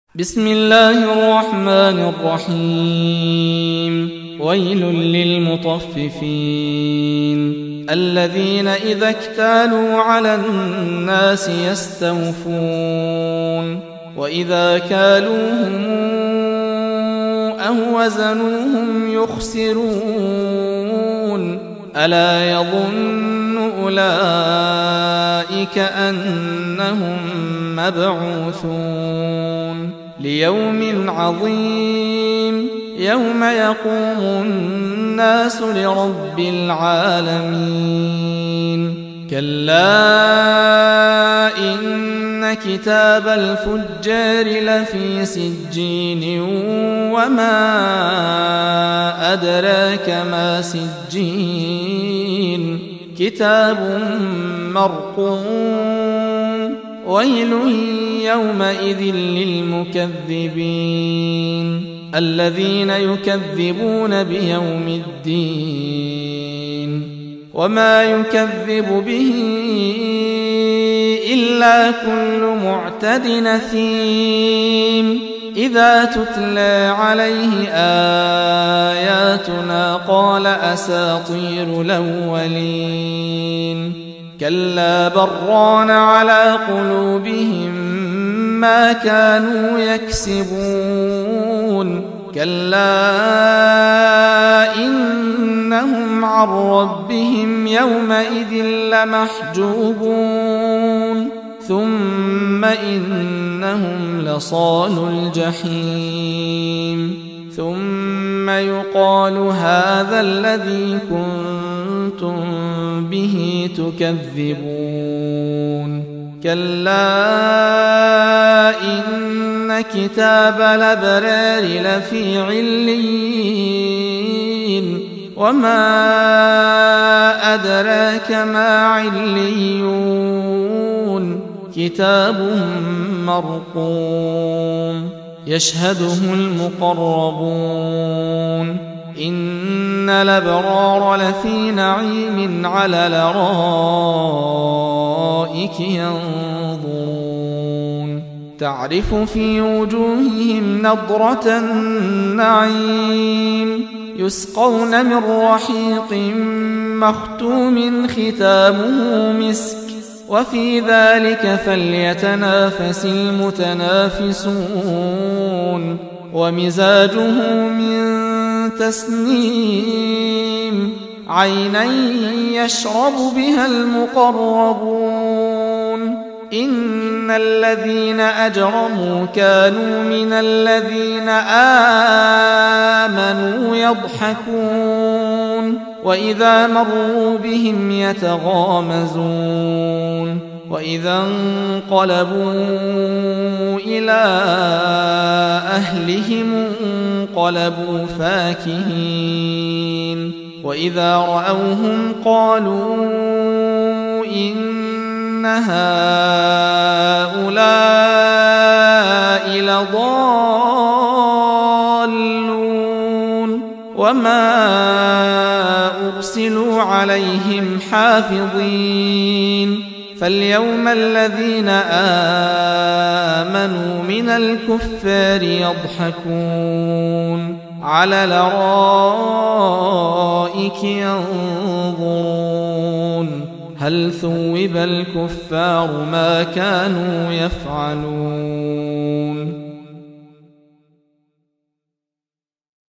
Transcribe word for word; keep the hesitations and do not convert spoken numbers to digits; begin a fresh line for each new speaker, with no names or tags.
بسم الله الرحمن الرحيم ويل للمطففين الذين إذا اكتالوا على الناس يستوفون وإذا كالوهم أو وزنوهم يخسرون ألا يظن أولئك أنهم مبعوثون ليوم عظيم يوم يقوم الناس لرب العالمين كلا إن كتاب الفجار لفي سجين وما أدراك ما سجين كتاب مرقوم ويل يومئذ للمكذبين الذين يكذبون بيوم الدين وما يكذب به إلا كل معتد نثيم إذا تتلى عليه آياتنا قال أساطير الأولين كلا بران على قلوبهم ما كانوا يكسبون كلا إنهم عن ربهم يومئذ لمحجوبون ثم إنهم لصالو الجحيم ثم يقال هذا الذي كنتم به تكذبون كلا إن كتاب الأبرار لفي عليين وما أدراك ما عليون كتاب مرقوم يشهده المقربون إن الأبرار لفي نعيم على الأرائك ينظرون تعرف في وجوههم نضرة النعيم يسقون من رحيق مختوم ختامه مسك وفي ذلك فليتنافس المتنافسون ومزاجه من تسنيم عينا يشرب بها المقربون إن الذين أجرموا كانوا من الذين آمنوا يضحكون وإذا مروا بهم يتغامزون وإذا انقلبوا إلى أهلهم انقلبوا فاكهين وإذا رأوهم قالوا إن هؤلاء لضالون وما أرسلوا عليهم حافظين فاليوم الذين آمنوا من الكفار يضحكون على الأرائك ينظرون هل ثوب الكفار ما كانوا يفعلون